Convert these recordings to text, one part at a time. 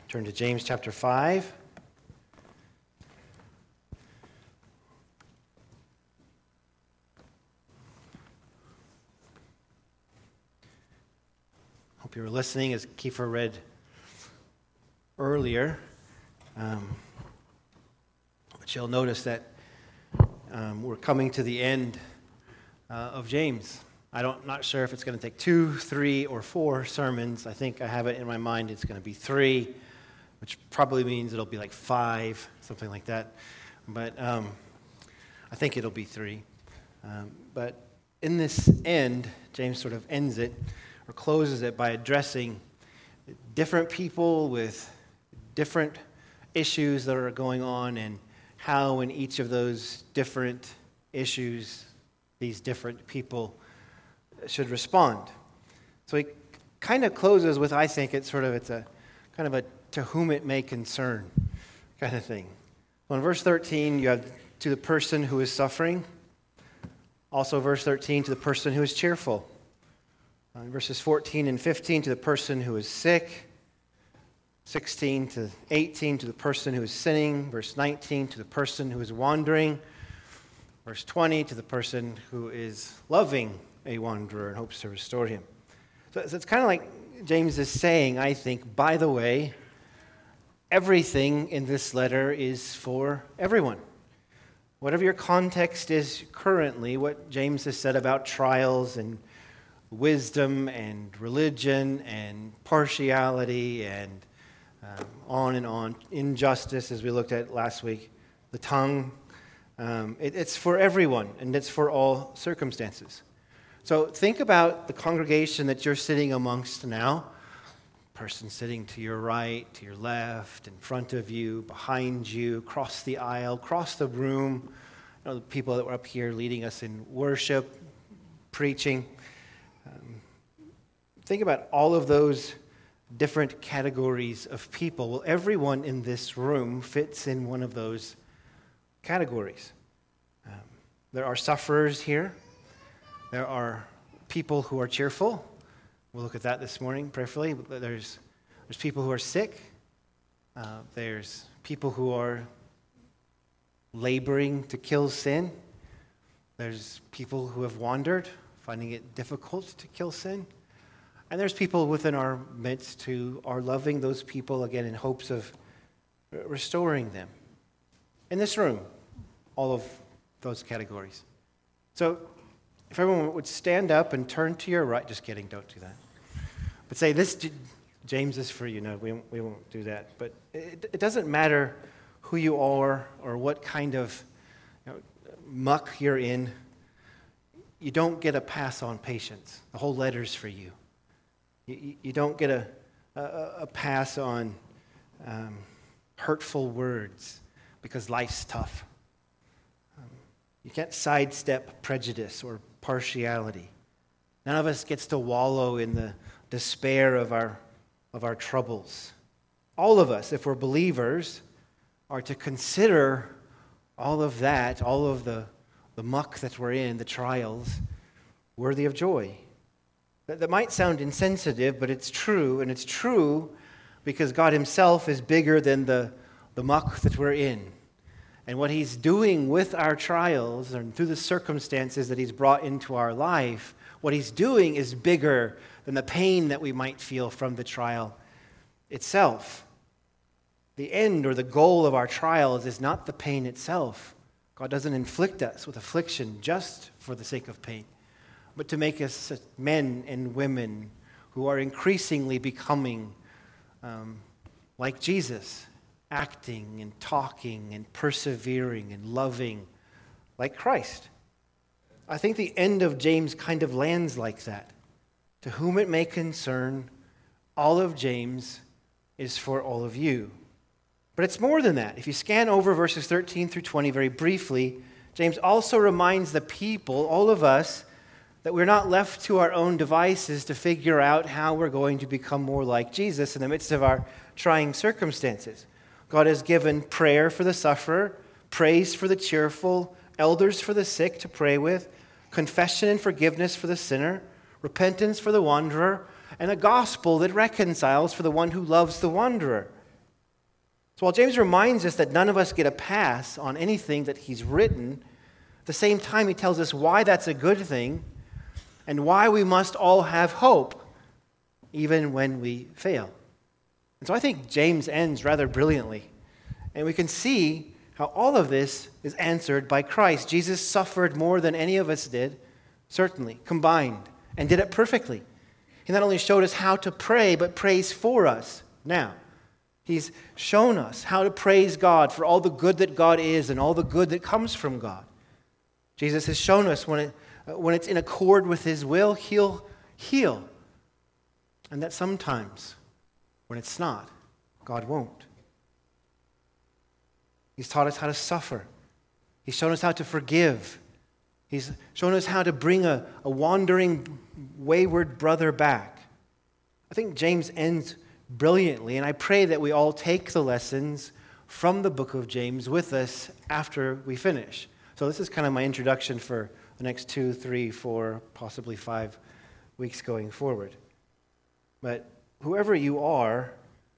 Turn to James chapter 5. Hope you were listening as Kiefer read earlier. But you'll notice that we're coming to the end of James. Not sure if it's going to take 2, 3, or 4 sermons. I think I have it in my mind it's going to be 3, which probably means it'll be like 5, something like that. But I think it'll be 3. But in this end, James sort of ends it, or closes it by addressing different people with different issues that are going on and how in each of those different issues these different people should respond. So he kind of closes with, I think it's a kind of a to whom it may concern kind of thing. Well, in verse 13, you have to the person who is suffering. Also verse 13, to the person who is cheerful. In verses 14 and 15, to the person who is sick. 16 to 18, to the person who is sinning. Verse 19, to the person who is wandering. Verse 20, to the person who is loving a wanderer and hopes to restore him. So it's kind of like James is saying, I think, by the way, everything in this letter is for everyone. Whatever your context is currently, what James has said about trials and wisdom and religion and partiality and on, injustice, as we looked at last week, the tongue, it's for everyone, and it's for all circumstances. So think about the congregation that you're sitting amongst now. Person sitting to your right, to your left, in front of you, behind you, across the aisle, across the room. The people that were up here leading us in worship, preaching. Think about all of those different categories of people. Well, everyone in this room fits in one of those categories. There are sufferers here. There are people who are cheerful. We'll look at that this morning prayerfully. There's people who are sick. There's people who are laboring to kill sin. There's people who have wandered, finding it difficult to kill sin. And there's people within our midst who are loving those people, again, in hopes of restoring them. In this room, all of those categories. So if everyone would stand up and turn to your right, just kidding, don't do that. But say, this, James is for you. No, we won't do that. But it doesn't matter who you are or what kind of muck you're in. You don't get a pass on patience. The whole letter's for you. You don't get a pass on hurtful words because life's tough. You can't sidestep prejudice or partiality. None of us gets to wallow in the despair of our troubles. All of us, if we're believers, are to consider all of that, all of the muck that we're in, the trials, worthy of joy. That might sound insensitive, but it's true, and it's true because God himself is bigger than the muck that we're in. And what he's doing with our trials and through the circumstances that he's brought into our life, what he's doing is bigger than the pain that we might feel from the trial itself. The end or the goal of our trials is not the pain itself. God doesn't inflict us with affliction just for the sake of pain, but to make us men and women who are increasingly becoming like Jesus, acting and talking and persevering and loving like Christ. I think the end of James kind of lands like that. To whom it may concern, all of James is for all of you. But it's more than that. If you scan over verses 13 through 20 very briefly, James also reminds the people, all of us, that we're not left to our own devices to figure out how we're going to become more like Jesus in the midst of our trying circumstances. God has given prayer for the sufferer, praise for the cheerful, elders for the sick to pray with, confession and forgiveness for the sinner, repentance for the wanderer, and a gospel that reconciles for the one who loves the wanderer. So while James reminds us that none of us get a pass on anything that he's written, at the same time he tells us why that's a good thing and why we must all have hope even when we fail. And so I think James ends rather brilliantly. And we can see how all of this is answered by Christ. Jesus suffered more than any of us did, certainly, combined, and did it perfectly. He not only showed us how to pray, but prays for us now. He's shown us how to praise God for all the good that God is and all the good that comes from God. Jesus has shown us when it's in accord with His will, He'll heal. And that sometimes, when it's not, God won't. He's taught us how to suffer. He's shown us how to forgive. He's shown us how to bring a wandering, wayward brother back. I think James ends brilliantly, and I pray that we all take the lessons from the book of James with us after we finish. So this is kind of my introduction for the next 2, 3, 4, possibly 5 weeks going forward. But whoever you are,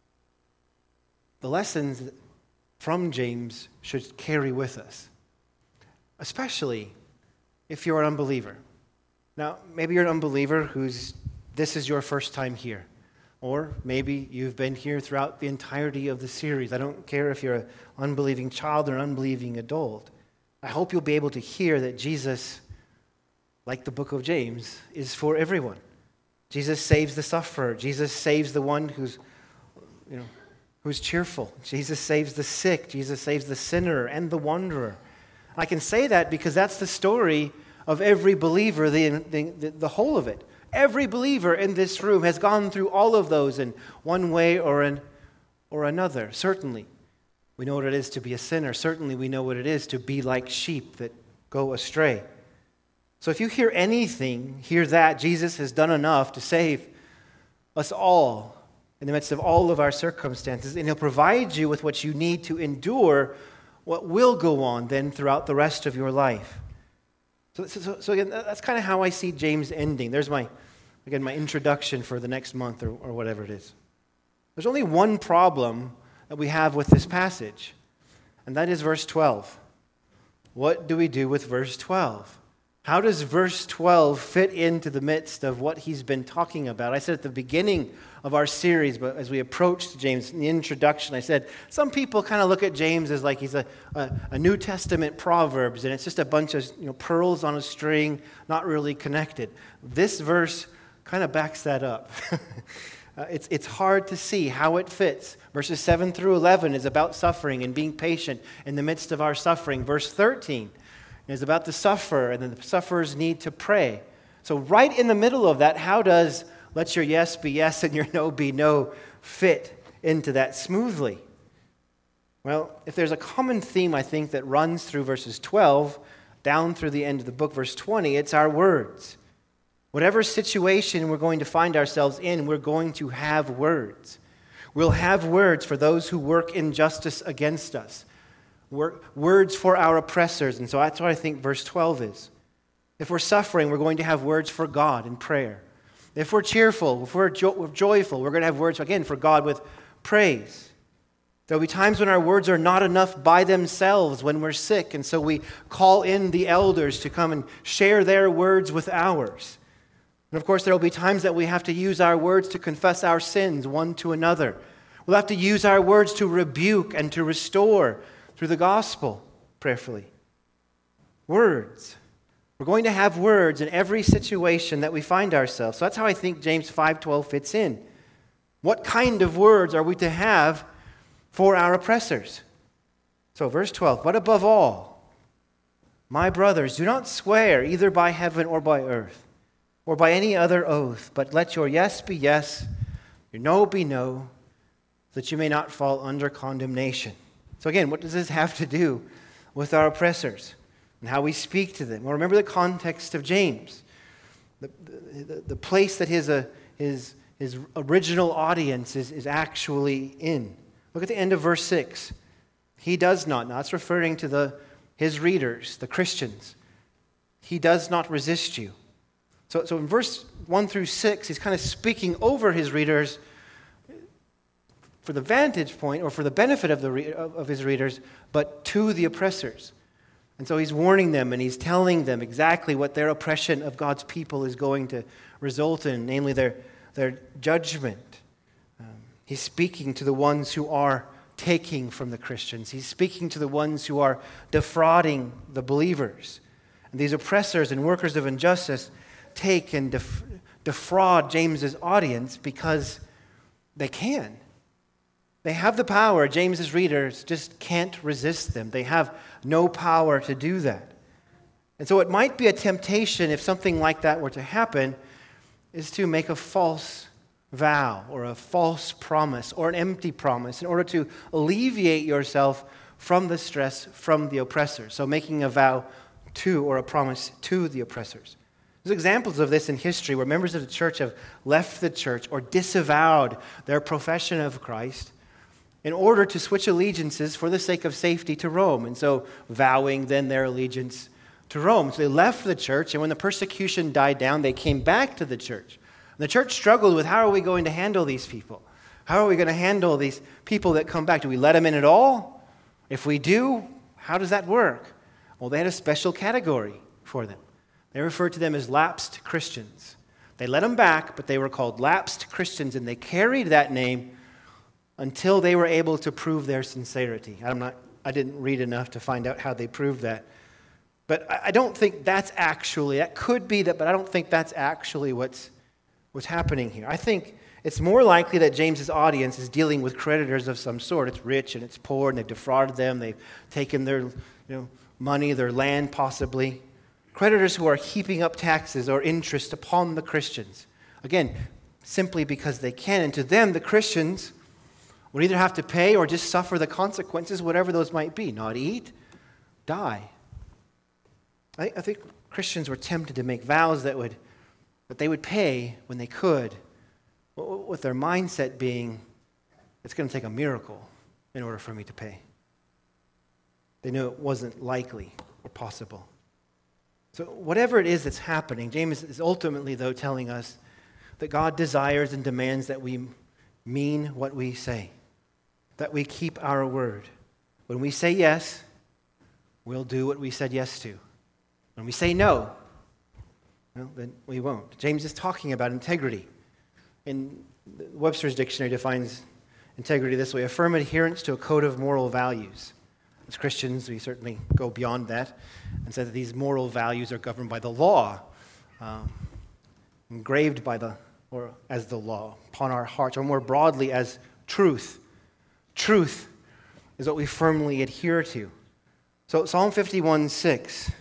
the lessons from James should carry with us, especially if you're an unbeliever. Now, maybe you're an unbeliever this is your first time here. Or maybe you've been here throughout the entirety of the series. I don't care if you're an unbelieving child or an unbelieving adult. I hope you'll be able to hear that Jesus, like the book of James, is for everyone. Jesus saves the sufferer. Jesus saves the one who's cheerful. Jesus saves the sick. Jesus saves the sinner and the wanderer. I can say that because that's the story of every believer, the whole of it. Every believer in this room has gone through all of those in one way or another. Certainly, we know what it is to be a sinner. Certainly, we know what it is to be like sheep that go astray. So if you hear anything, hear that Jesus has done enough to save us all in the midst of all of our circumstances, and He'll provide you with what you need to endure what will go on then throughout the rest of your life. So again, that's kind of how I see James ending. There's my introduction for the next month or whatever it is. There's only one problem that we have with this passage, and that is verse 12. What do we do with verse 12? How does verse 12 fit into the midst of what he's been talking about? I said at the beginning of our series, but as we approached James in the introduction, I said some people kind of look at James as like he's a New Testament Proverbs, and it's just a bunch of pearls on a string, not really connected. This verse kind of backs that up. It's hard to see how it fits. Verses 7 through 11 is about suffering and being patient in the midst of our suffering. Verse 13 is about the sufferer, and then the sufferer's need to pray. So right in the middle of that, how does let your yes be yes and your no be no fit into that smoothly? Well, if there's a common theme, I think, that runs through verses 12 down through the end of the book, verse 20, it's our words. Whatever situation we're going to find ourselves in, we're going to have words. We'll have words for those who work injustice against us. Words for our oppressors. And so that's what I think verse 12 is. If we're suffering, we're going to have words for God in prayer. If we're cheerful, if we're joyful, we're going to have words, again, for God with praise. There'll be times when our words are not enough by themselves when we're sick, and so we call in the elders to come and share their words with ours. And of course, there will be times that we have to use our words to confess our sins one to another. We'll have to use our words to rebuke and to restore through the gospel, prayerfully. Words. We're going to have words in every situation that we find ourselves. So that's how I think James 5:12 fits in. What kind of words are we to have for our oppressors? So verse 12, but above all, my brothers, do not swear either by heaven or by earth, or by any other oath, but let your yes be yes, your no be no, so that you may not fall under condemnation. So again, what does this have to do with our oppressors and how we speak to them? Well, remember the context of James, the place that his original audience is actually in. Look at the end of verse 6. He does not. Now, that's referring to his readers, the Christians. He does not resist you. So in verse 1 through 6, he's kind of speaking over his readers for the vantage point or for the benefit of his readers, but to the oppressors. And so he's warning them and he's telling them exactly what their oppression of God's people is going to result in, namely their judgment. He's speaking to the ones who are taking from the Christians. He's speaking to the ones who are defrauding the believers. And these oppressors and workers of injustice take and defraud James's audience because they can. They have the power. James's readers just can't resist them. They have no power to do that. And so it might be a temptation, if something like that were to happen, is to make a false vow or a false promise or an empty promise in order to alleviate yourself from the stress from the oppressors. So making a vow to or a promise to the oppressors. There's examples of this in history where members of the church have left the church or disavowed their profession of Christ in order to switch allegiances for the sake of safety to Rome. And so vowing then their allegiance to Rome. So they left the church, and when the persecution died down, they came back to the church. And the church struggled with, how are we going to handle these people? How are we going to handle these people that come back? Do we let them in at all? If we do, how does that work? Well, they had a special category for them. They referred to them as lapsed Christians. They let them back, but they were called lapsed Christians, and they carried that name until they were able to prove their sincerity. I didn't read enough to find out how they proved that. But I don't think that could be that, but I don't think that's actually what's happening here. I think it's more likely that James's audience is dealing with creditors of some sort. It's rich and it's poor, and they've defrauded them. They've taken their money, their land possibly. Creditors who are heaping up taxes or interest upon the Christians. Again, simply because they can. And to them, the Christians would either have to pay or just suffer the consequences, whatever those might be. Not eat, die. I think Christians were tempted to make vows that they would pay when they could, with their mindset being, it's going to take a miracle in order for me to pay. They knew it wasn't likely or possible. So whatever it is that's happening, James is ultimately, though, telling us that God desires and demands that we mean what we say, that we keep our word. When we say yes, we'll do what we said yes to. When we say no, well, then we won't. James is talking about integrity. In Webster's dictionary defines integrity this way: a firm adherence to a code of moral values. As Christians, we certainly go beyond that and say that these moral values are governed by the law, engraved as the law upon our hearts, or more broadly as truth. Truth is what we firmly adhere to. So Psalm 51:6.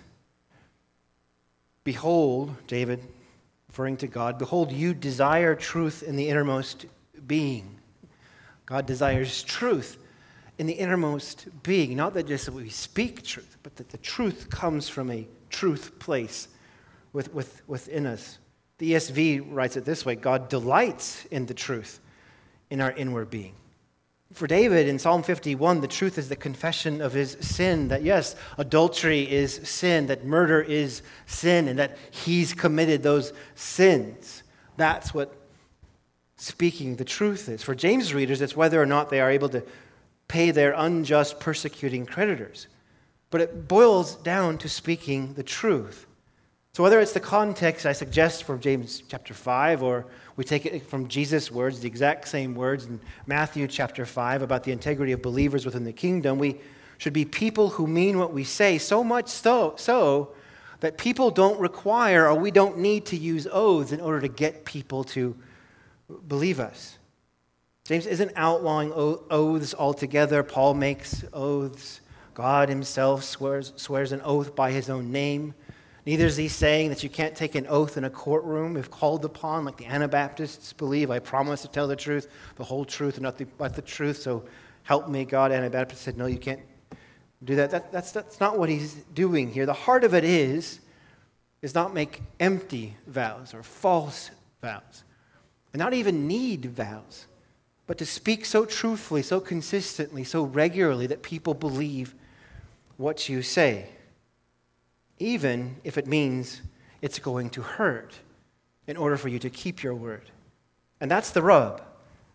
Behold, David, referring to God, behold, you desire truth in the innermost being. God desires truth in the innermost being. Not that just we speak truth, but that the truth comes from a truth place within us. The ESV writes it this way: God delights in the truth in our inward being. For David, in Psalm 51, the truth is the confession of his sin, that yes, adultery is sin, that murder is sin, and that he's committed those sins. That's what speaking the truth is. For James' readers, it's whether or not they are able to pay their unjust persecuting creditors. But it boils down to speaking the truth. So whether it's the context I suggest from James chapter 5, or we take it from Jesus' words, the exact same words in Matthew chapter 5 about the integrity of believers within the kingdom, we should be people who mean what we say, so much so that people don't require, or we don't need to use oaths in order to get people to believe us. James isn't outlawing oaths altogether. Paul makes oaths. God himself swears an oath by his own name. Neither is he saying that you can't take an oath in a courtroom if called upon, like the Anabaptists believe. I promise to tell the truth, the whole truth, and nothing but the truth, so help me God. Anabaptists said, no, you can't do that. That's not what he's doing here. The heart of it is not make empty vows or false vows, and not even need vows, but to speak so truthfully, so consistently, so regularly that people believe what you say, even if it means it's going to hurt in order for you to keep your word. And that's the rub.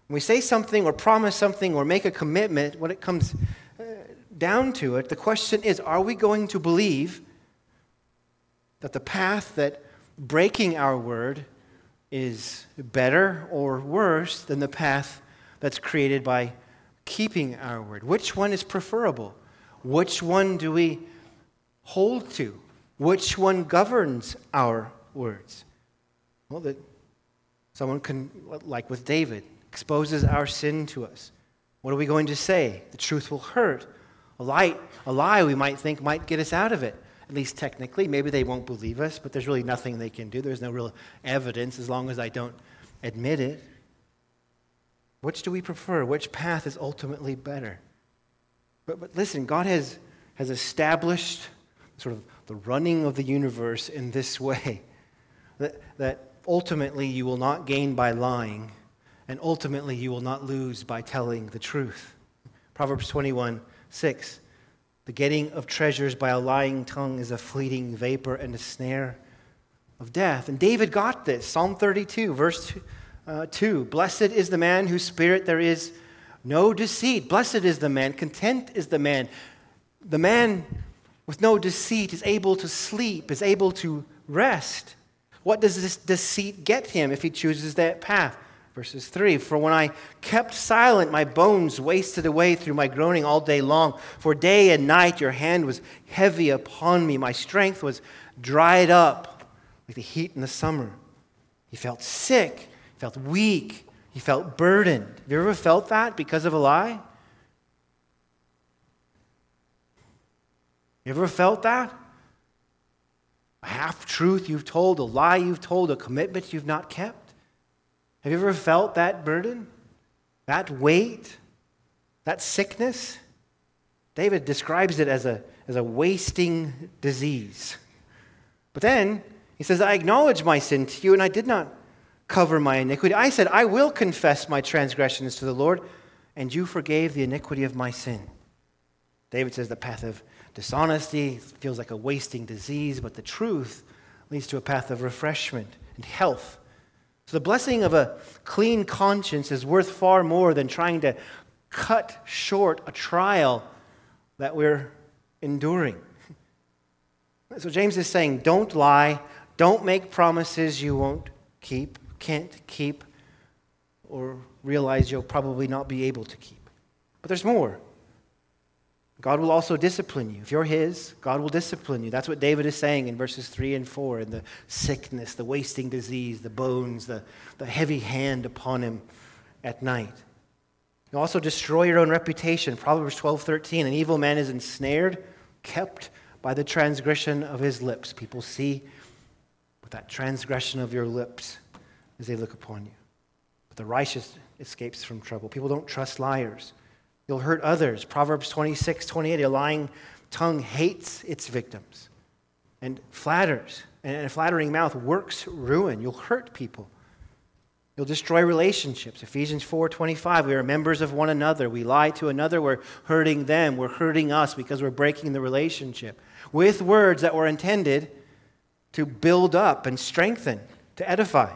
When we say something or promise something or make a commitment, when it comes down to it, the question is, are we going to believe that the path that breaking our word is better or worse than the path that's created by keeping our word? Which one is preferable? Which one do we hold to? Which one governs our words? Well, that someone can, like with David, exposes our sin to us. What are we going to say? The truth will hurt. A lie we might think might get us out of it. At least technically. Maybe they won't believe us, but there's really nothing they can do. There's no real evidence as long as I don't admit it. Which do we prefer? Which path is ultimately better? But listen, God has established sort of the running of the universe in this way, that ultimately you will not gain by lying, and ultimately you will not lose by telling the truth. Proverbs 21:6, the getting of treasures by a lying tongue is a fleeting vapor and a snare of death. And David got this. Psalm 32, verse 2, blessed is the man whose spirit there is no deceit. Blessed is the man, content is the man. The man with no deceit is able to sleep, is able to rest. What does this deceit get him if he chooses that path? Verses 3, for when I kept silent, my bones wasted away through my groaning all day long. For day and night your hand was heavy upon me. My strength was dried up like the heat in the summer. He felt sick, he felt weak, he felt burdened. Have you ever felt that because of a lie? You ever felt that? A half-truth you've told, a lie you've told, a commitment you've not kept? Have you ever felt that burden, that weight, that sickness? David describes it as a wasting disease. But then he says, I acknowledge my sin to you, and I did not cover my iniquity. I said, I will confess my transgressions to the Lord, and you forgave the iniquity of my sin. David says the path of dishonesty feels like a wasting disease, but the truth leads to a path of refreshment and health. So the blessing of a clean conscience is worth far more than trying to cut short a trial that we're enduring. So James is saying, don't lie, don't make promises you won't keep, can't keep, or realize you'll probably not be able to keep. But there's more. God will also discipline you. If you're His, God will discipline you. That's what David is saying in verses 3 and 4, in the sickness, the wasting disease, the bones, the heavy hand upon him at night. You'll also destroy your own reputation. Proverbs 12:13, an evil man is ensnared, kept by the transgression of his lips. People see with that transgression of your lips as they look upon you. But the righteous escapes from trouble. People don't trust liars. You'll hurt others. Proverbs 26:28, a lying tongue hates its victims and flatters. And a flattering mouth works ruin. You'll hurt people. You'll destroy relationships. Ephesians 4:25, we are members of one another. We lie to another, we're hurting them. We're hurting us because we're breaking the relationship with words that were intended to build up and strengthen, to edify.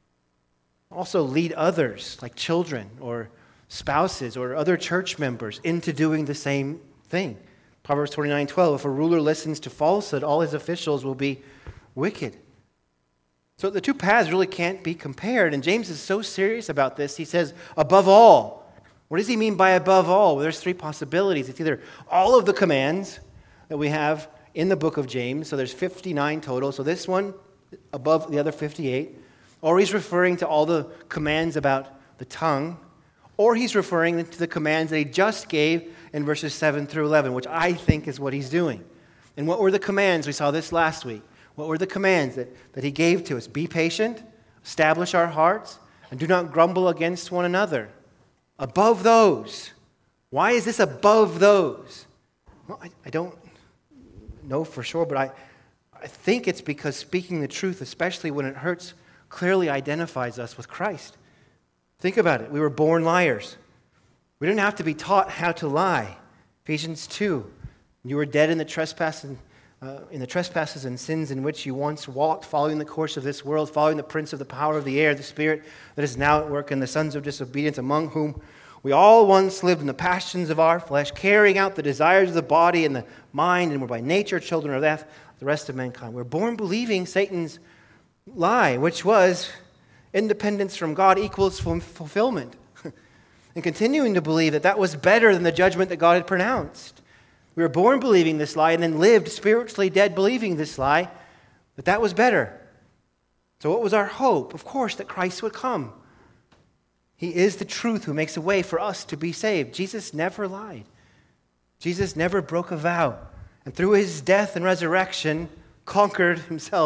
Also lead others, like children or spouses or other church members, into doing the same thing. Proverbs 29:12, if a ruler listens to falsehood, all his officials will be wicked. So the two paths really can't be compared, and James is so serious about this. He says, above all. What does he mean by above all? Well, there's three possibilities. It's either all of the commands that we have in the book of James, so there's 59 total, so this one above the other 58, or he's referring to all the commands about the tongue, or he's referring to the commands that he just gave in verses 7 through 11, which I think is what he's doing. And what were the commands? We saw this last week. What were the commands that he gave to us? Be patient, establish our hearts, and do not grumble against one another. Above those. Why is this above those? Well, I don't know for sure, but I think it's because speaking the truth, especially when it hurts, clearly identifies us with Christ. Think about it. We were born liars. We didn't have to be taught how to lie. Ephesians 2, you were dead in the trespass and in the trespasses and sins in which you once walked, following the course of this world, following the prince of the power of the air, the spirit that is now at work in the sons of disobedience, among whom we all once lived in the passions of our flesh, carrying out the desires of the body and the mind, and were by nature children of death, the rest of mankind. We're born believing Satan's lie, which was independence from God equals fulfillment, and continuing to believe that that was better than the judgment that God had pronounced. We were born believing this lie and then lived spiritually dead believing this lie, that that was better. So what was our hope? Of course, that Christ would come. He is the truth who makes a way for us to be saved. Jesus never lied. Jesus never broke a vow. And through his death and resurrection, conquered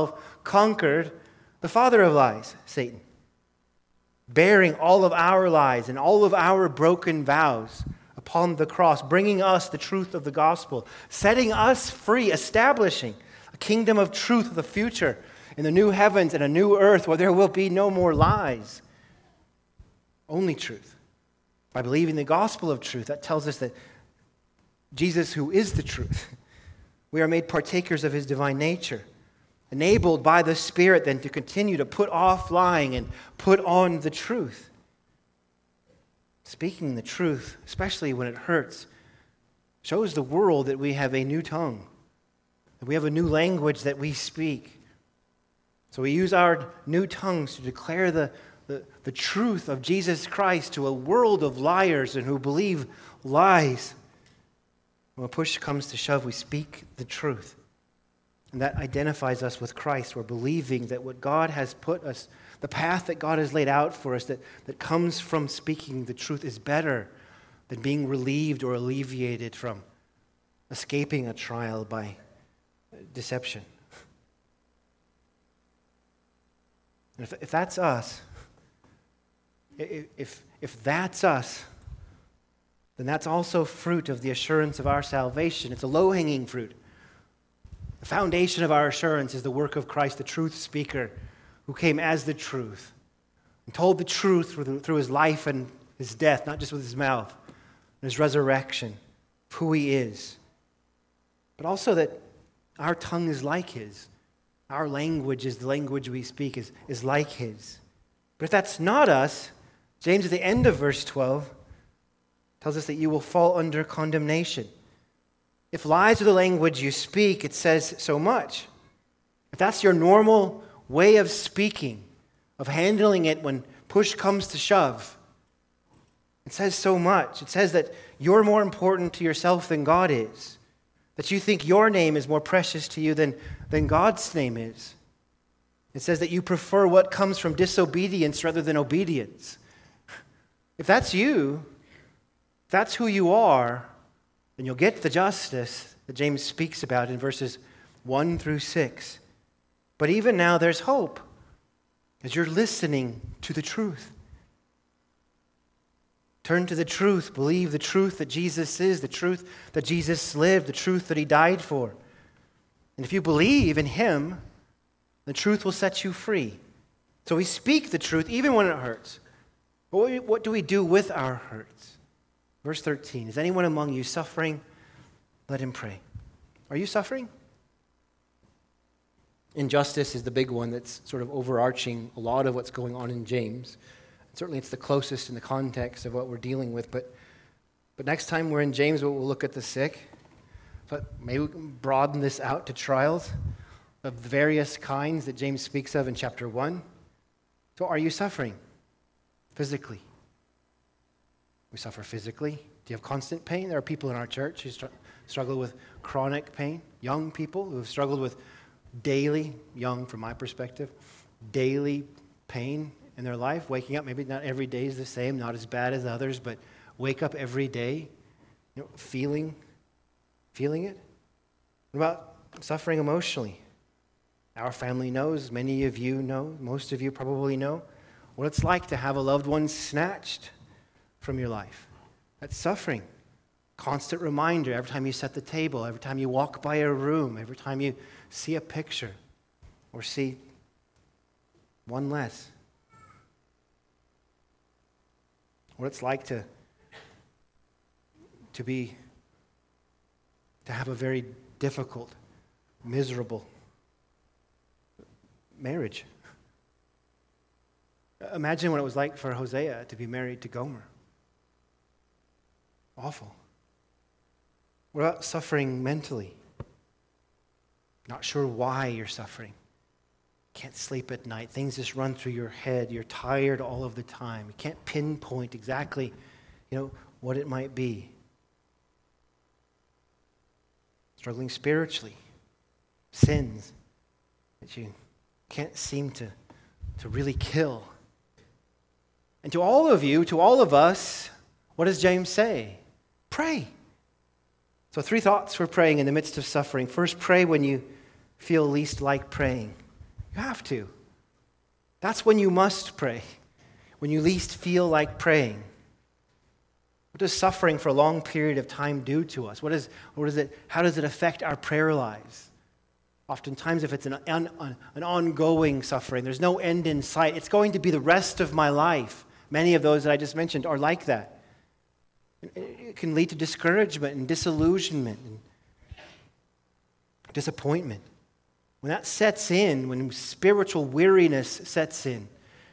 the father of lies, Satan, bearing all of our lies and all of our broken vows upon the cross, bringing us the truth of the gospel, setting us free, establishing a kingdom of truth of the future in the new heavens and a new earth where there will be no more lies, only truth. By believing the gospel of truth, that tells us that Jesus, who is the truth, we are made partakers of his divine nature, enabled by the Spirit then to continue to put off lying and put on the truth. Speaking the truth, especially when it hurts, shows the world that we have a new tongue, that we have a new language that we speak. So we use our new tongues to declare the truth of Jesus Christ to a world of liars and who believe lies. When push comes to shove, we speak the truth. And that identifies us with Christ. We're believing that what God has put us, the path that God has laid out for us that comes from speaking the truth is better than being relieved or alleviated from escaping a trial by deception. And if that's us, if that's us, then that's also fruit of the assurance of our salvation. It's a low-hanging fruit. The foundation of our assurance is the work of Christ, the truth speaker, who came as the truth and told the truth through his life and his death, not just with his mouth, and his resurrection, of who he is. But also that our tongue is like his. Our language is the language we speak is like his. But if that's not us, James at the end of verse 12 tells us that you will fall under condemnation. If lies are the language you speak, it says so much. If that's your normal way of speaking, of handling it when push comes to shove, it says so much. It says that you're more important to yourself than God is, that you think your name is more precious to you than God's name is. It says that you prefer what comes from disobedience rather than obedience. If that's you, if that's who you are, then you'll get the justice that James speaks about in verses 1 through 6. But even now there's hope as you're listening to the truth. Turn to the truth. Believe the truth that Jesus is, the truth that Jesus lived, the truth that he died for. And if you believe in him, the truth will set you free. So we speak the truth even when it hurts. But what do we do with our hurts? Verse 13, is anyone among you suffering? Let him pray. Are you suffering? Injustice is the big one that's sort of overarching a lot of what's going on in James. Certainly it's the closest in the context of what we're dealing with. But next time we're in James, we'll look at the sick. But maybe we can broaden this out to trials of various kinds that James speaks of in chapter 1. So are you suffering physically? We suffer physically. Do you have constant pain? There are people in our church who struggle with chronic pain. Young people who have struggled with daily, young from my perspective, daily pain in their life. Waking up, maybe not every day is the same, not as bad as others, but wake up every day, feeling it. What about suffering emotionally? Our family knows, many of you know, most of you probably know what it's like to have a loved one snatched from your life. That's suffering. Constant reminder every time you set the table, every time you walk by a room, every time you see a picture or see one less. What it's like to have a very difficult miserable marriage. Imagine what it was like for Hosea to be married to Gomer. Awful. What about suffering mentally? Not sure why you're suffering. Can't sleep at night. Things just run through your head. You're tired all of the time. You can't pinpoint exactly, what it might be. Struggling spiritually. Sins that you can't seem to really kill. And to all of you, to all of us, what does James say? Pray. So 3 thoughts for praying in the midst of suffering. First, pray when you feel least like praying. You have to. That's when you must pray. When you least feel like praying. What does suffering for a long period of time do to us? How does it affect our prayer lives? Oftentimes, if it's an ongoing suffering, there's no end in sight. It's going to be the rest of my life. Many of those that I just mentioned are like that. It can lead to discouragement and disillusionment and disappointment. When that sets in, when spiritual weariness sets in,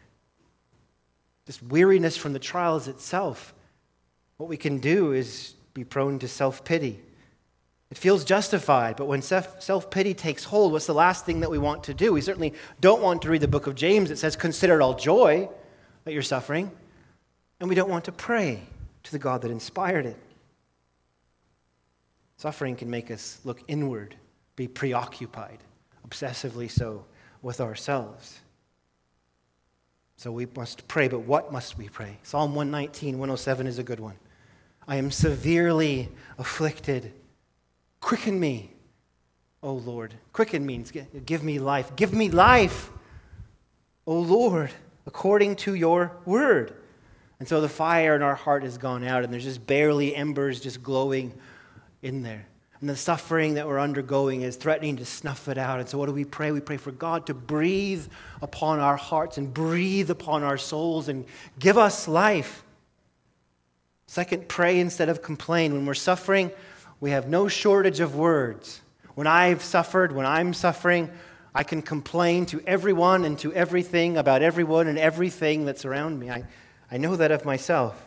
this weariness from the trials itself, what we can do is be prone to self-pity. It feels justified, but when self-pity takes hold, what's the last thing that we want to do? We certainly don't want to read the book of James that says, consider it all joy that you're suffering. And we don't want to pray to the God that inspired it. Suffering can make us look inward, be preoccupied, obsessively so, with ourselves. So we must pray, but what must we pray? Psalm 119, 107 is a good one. I am severely afflicted. Quicken me, O Lord. Quicken means give me life. Give me life, O Lord, according to your word. And so the fire in our heart has gone out, and there's just barely embers just glowing in there. And the suffering that we're undergoing is threatening to snuff it out. And so what do we pray? We pray for God to breathe upon our hearts and breathe upon our souls and give us life. Second, pray instead of complain. When we're suffering, we have no shortage of words. When I'm suffering, I can complain to everyone and to everything about everyone and everything that's around me. I know that of myself.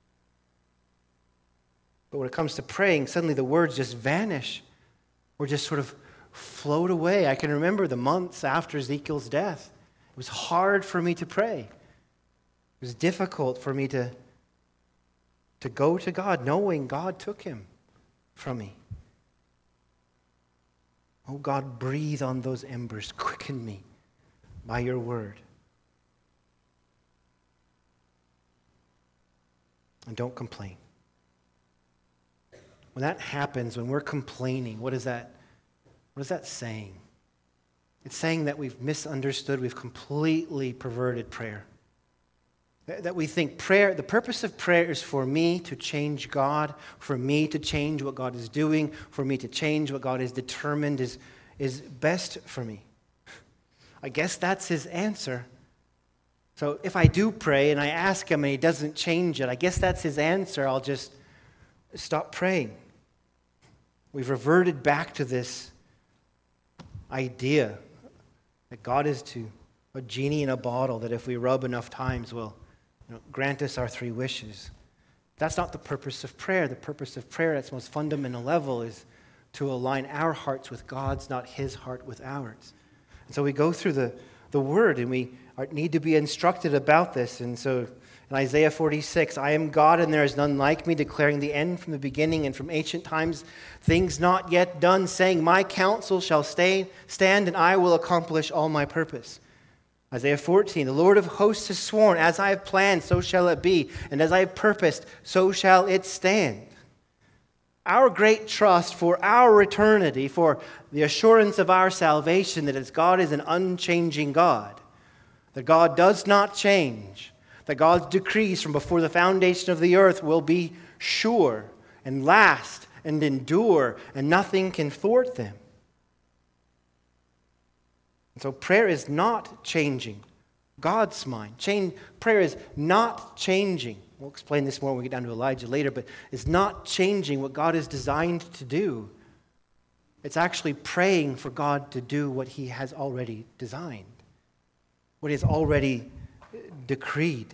But when it comes to praying, suddenly the words just vanish or just sort of float away. I can remember the months after Ezekiel's death. It was hard for me to pray. It was difficult for me to go to God, knowing God took him from me. Oh God, breathe on those embers. Quicken me by your word. And don't complain. When that happens, when we're complaining, what is that saying? It's saying that we've misunderstood, we've completely perverted prayer. That we think prayer, the purpose of prayer is for me to change God, for me to change what God is doing, for me to change what God has determined is best for me. I guess that's his answer. So if I do pray and I ask him and he doesn't change it, I guess that's his answer. I'll just stop praying. We've reverted back to this idea that God is a genie in a bottle, that if we rub enough times will grant us our 3 wishes. That's not the purpose of prayer. The purpose of prayer at its most fundamental level is to align our hearts with God's, not his heart with ours. And so we go through the word and we need to be instructed about this. And so in Isaiah 46, I am God and there is none like me, declaring the end from the beginning and from ancient times, things not yet done, saying, my counsel shall stand and I will accomplish all my purpose. Isaiah 14, the Lord of hosts has sworn, as I have planned, so shall it be, and as I have purposed, so shall it stand. Our great trust for our eternity, for the assurance of our salvation, that God is an unchanging God, that God does not change, that God's decrees from before the foundation of the earth will be sure and last and endure, and nothing can thwart them. And so prayer is not changing God's mind. Prayer is not changing. We'll explain this more when we get down to Elijah later, but it's not changing what God is designed to do. It's actually praying for God to do what he has already designed, what he has already decreed.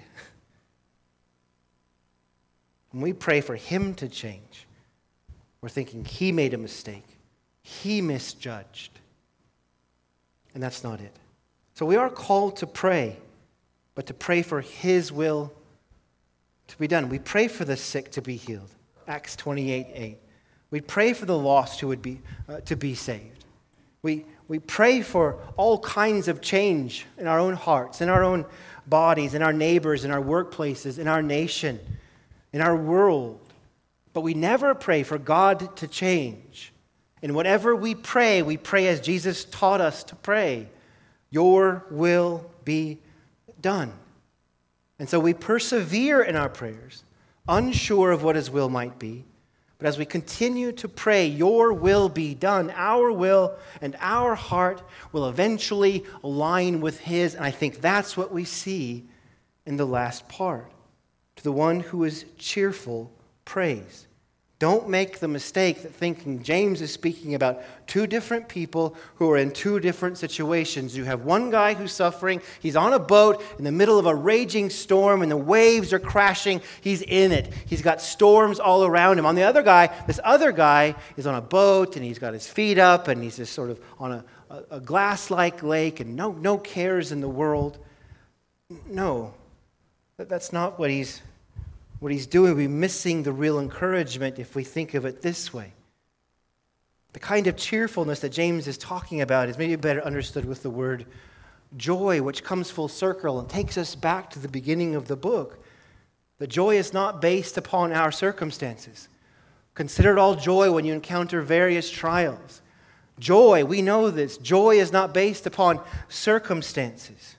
When we pray for him to change, we're thinking he made a mistake, he misjudged. And that's not it. So we are called to pray, but to pray for his will to be done. We pray for the sick to be healed. Acts 28:8. We pray for the lost who would be to be saved. We pray for all kinds of change in our own hearts, in our own bodies, in our neighbors, in our workplaces, in our nation, in our world. But we never pray for God to change. And whatever we pray as Jesus taught us to pray. Your will be done. And so we persevere in our prayers, unsure of what his will might be. But as we continue to pray, your will be done, our will and our heart will eventually align with his. And I think that's what we see in the last part. To the one who is cheerful, praise. Don't make the mistake that thinking James is speaking about two different people who are in two different situations. You have one guy who's suffering. He's on a boat in the middle of a raging storm and the waves are crashing. He's in it. He's got storms all around him. On the other guy, this other guy is on a boat and he's got his feet up and he's just sort of on a glass-like lake and no cares in the world. No, that's not what he's doing. We're missing the real encouragement if we think of it this way. The kind of cheerfulness that James is talking about is maybe better understood with the word joy, which comes full circle and takes us back to the beginning of the book. The joy is not based upon our circumstances. Consider it all joy when you encounter various trials. Joy, we know this, joy is not based upon circumstances.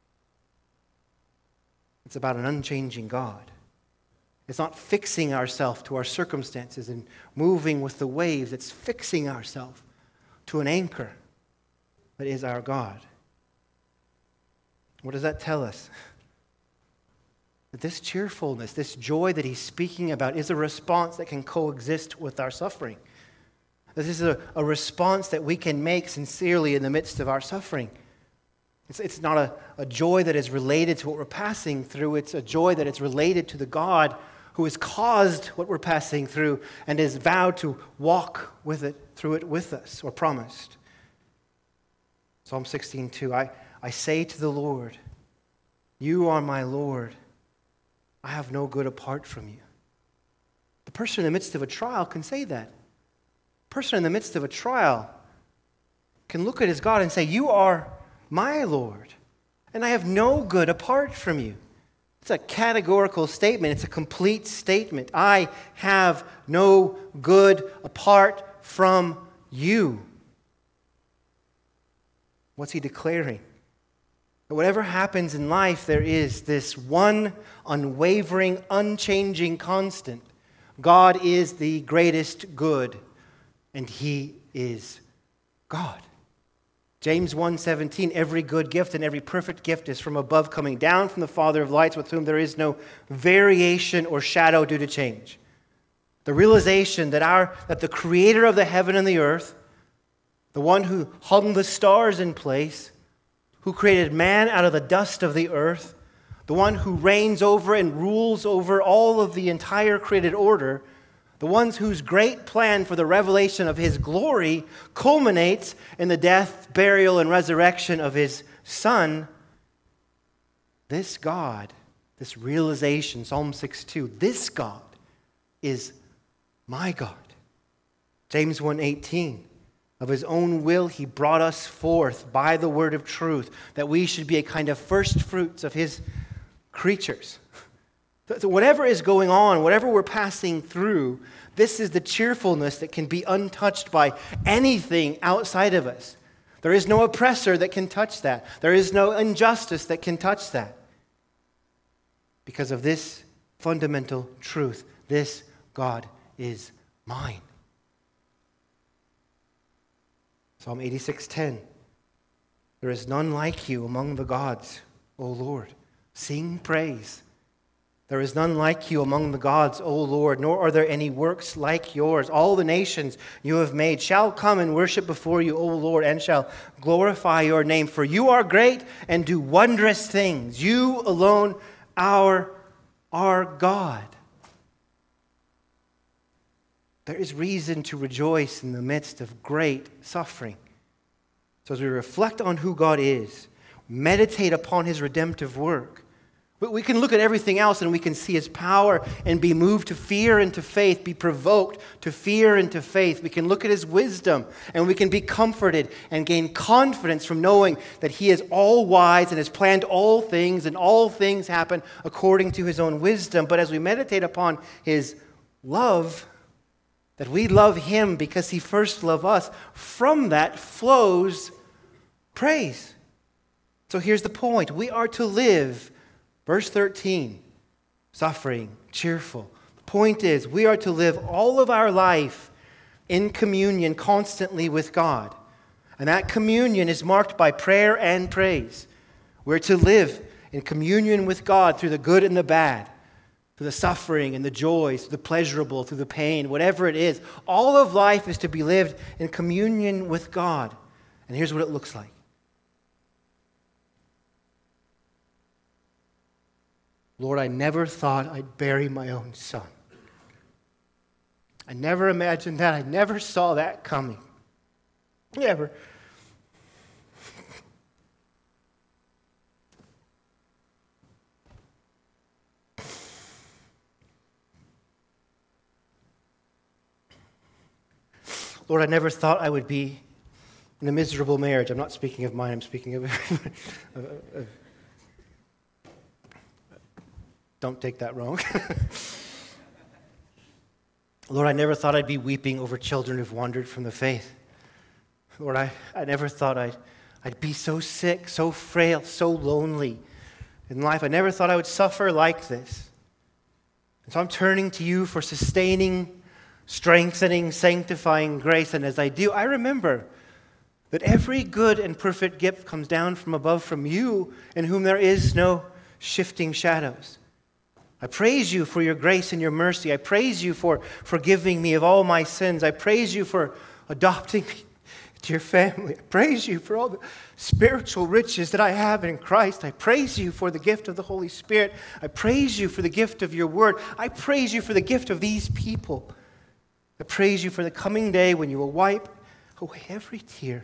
It's about an unchanging God. It's not fixing ourselves to our circumstances and moving with the waves. It's fixing ourselves to an anchor that is our God. What does that tell us? That this cheerfulness, this joy that he's speaking about is a response that can coexist with our suffering. This is a response that we can make sincerely in the midst of our suffering. It's not a joy that is related to what we're passing through. It's a joy that is related to the God who has caused what we're passing through and has vowed to walk through it with us, or promised. Psalm 16:2, I say to the Lord, you are my Lord. I have no good apart from you. The person in the midst of a trial can say that. The person in the midst of a trial can look at his God and say, you are my Lord, and I have no good apart from you. It's a categorical statement. It's a complete statement. I have no good apart from you. What's he declaring? That whatever happens in life, there is this one unwavering, unchanging constant. God is the greatest good, and he is God. James 1:17, every good gift and every perfect gift is from above, coming down from the Father of lights, with whom there is no variation or shadow due to change. The realization that the creator of the heaven and the earth, the one who hung the stars in place, who created man out of the dust of the earth, the one who reigns over and rules over all of the entire created order, the ones whose great plan for the revelation of his glory culminates in the death, burial, and resurrection of his Son, this God, this realization, Psalm 6:2, this God is my God. James 1:18, of his own will he brought us forth by the word of truth, that we should be a kind of first fruits of his creatures. So whatever is going on, whatever we're passing through, this is the cheerfulness that can be untouched by anything outside of us. There is no oppressor that can touch that. There is no injustice that can touch that. Because of this fundamental truth, this God is mine. Psalm 86:10, there is none like you among the gods, O Lord. Sing praise. There is none like you among the gods, O Lord, nor are there any works like yours. All the nations you have made shall come and worship before you, O Lord, and shall glorify your name. For you are great and do wondrous things. You alone are God. There is reason to rejoice in the midst of great suffering. So as we reflect on who God is, meditate upon his redemptive work, but we can look at everything else and we can see his power and be moved to fear and to faith, be provoked to fear and to faith. We can look at his wisdom and we can be comforted and gain confidence from knowing that he is all wise and has planned all things and all things happen according to his own wisdom. But as we meditate upon his love, that we love him because he first loved us, from that flows praise. So here's the point. We are to live, verse 13, suffering, cheerful. The point is, we are to live all of our life in communion constantly with God. And that communion is marked by prayer and praise. We're to live in communion with God through the good and the bad, through the suffering and the joys, through the pleasurable, through the pain, whatever it is. All of life is to be lived in communion with God. And here's what it looks like. Lord, I never thought I'd bury my own son. I never imagined that. I never saw that coming. Never. Lord, I never thought I would be in a miserable marriage. I'm not speaking of mine, I'm speaking of don't take that wrong. Lord, I never thought I'd be weeping over children who've wandered from the faith. Lord, I never thought I'd be so sick, so frail, so lonely in life. I never thought I would suffer like this. And so I'm turning to you for sustaining, strengthening, sanctifying grace. And as I do, I remember that every good and perfect gift comes down from above from you, in whom there is no shifting shadows. I praise you for your grace and your mercy. I praise you for forgiving me of all my sins. I praise you for adopting me to your family. I praise you for all the spiritual riches that I have in Christ. I praise you for the gift of the Holy Spirit. I praise you for the gift of your word. I praise you for the gift of these people. I praise you for the coming day when you will wipe away every tear.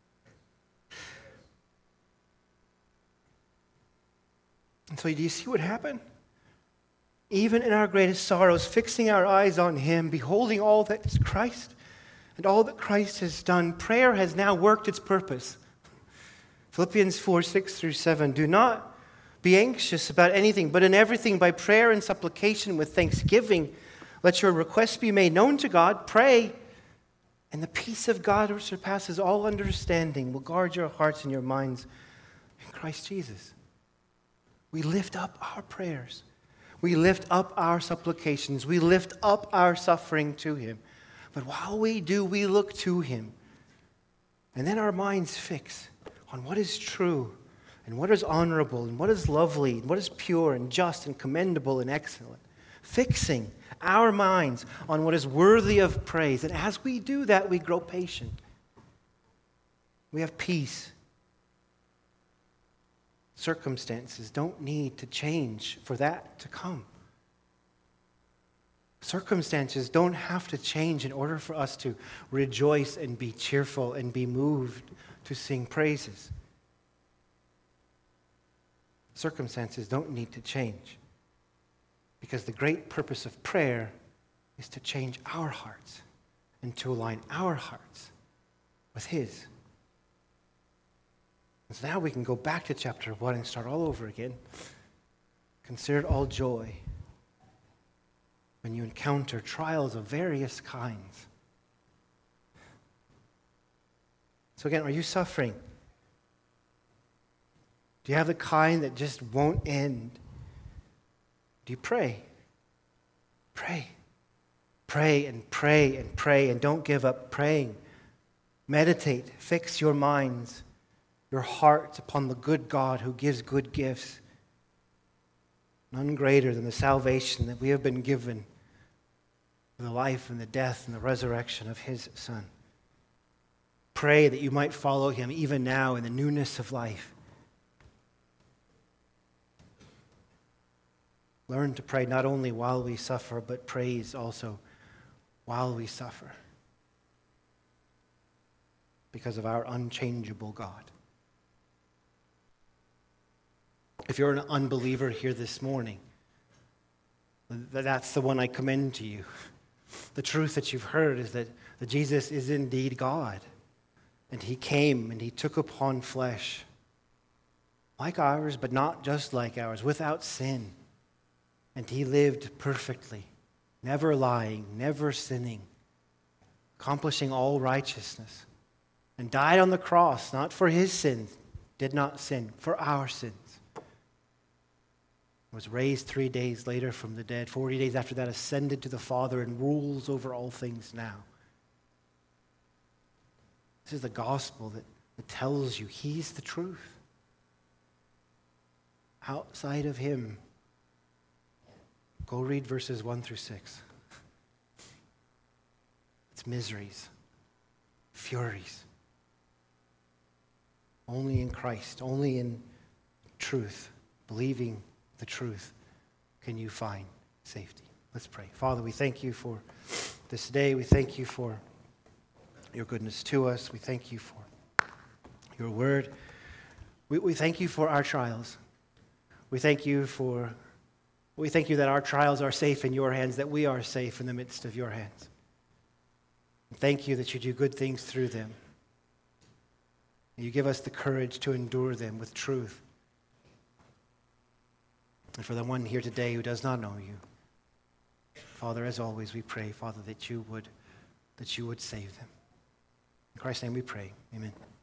And so do you see what happened? Even in our greatest sorrows, fixing our eyes on him, beholding all that is Christ and all that Christ has done, prayer has now worked its purpose. Philippians 4:6-7, do not be anxious about anything, but in everything by prayer and supplication with thanksgiving, let your requests be made known to God. Pray, and the peace of God, which surpasses all understanding, will guard your hearts and your minds in Christ Jesus. We lift up our prayers. We lift up our supplications. We lift up our suffering to him. But while we do, we look to him. And then our minds fix on what is true and what is honorable and what is lovely and what is pure and just and commendable and excellent. Fixing our minds on what is worthy of praise. And as we do that, we grow patient. We have peace. Circumstances don't need to change for that to come. Circumstances don't have to change in order for us to rejoice and be cheerful and be moved to sing praises. Circumstances don't need to change because the great purpose of prayer is to change our hearts and to align our hearts with his. And so now we can go back to chapter 1 and start all over again. Consider it all joy when you encounter trials of various kinds. So again, are you suffering? Do you have the kind that just won't end? Do you pray? Pray. Pray and pray and pray, and don't give up praying. Meditate. Fix your minds, your hearts upon the good God who gives good gifts. none greater than the salvation that we have been given through the life and the death and the resurrection of his Son. Pray that you might follow him even now in the newness of life. Learn to pray not only while we suffer, but praise also while we suffer, because of our unchangeable God. If you're an unbeliever here this morning, that's the one I commend to you. The truth that you've heard is that Jesus is indeed God, and he came and he took upon flesh like ours, but not just like ours, without sin. And he lived perfectly, never lying, never sinning, accomplishing all righteousness, and died on the cross, not for his sins, did not sin, for our sins. Was raised 3 days later from the dead, 40 days after that ascended to the Father and rules over all things now. This is the gospel that tells you he's the truth. Outside of him, go read verses 1 through 6. It's miseries, furies. Only in Christ, only in truth, believing the truth, can you find safety. Let's pray. Father, we thank you for this day. We thank you for your goodness to us. We thank you for your word. We thank you for our trials. We thank you that our trials are safe in your hands, that we are safe in the midst of your hands. Thank you that you do good things through them. You give us the courage to endure them with truth. And for the one here today who does not know you, Father, as always, we pray, Father, that you would save them. In Christ's name we pray. Amen.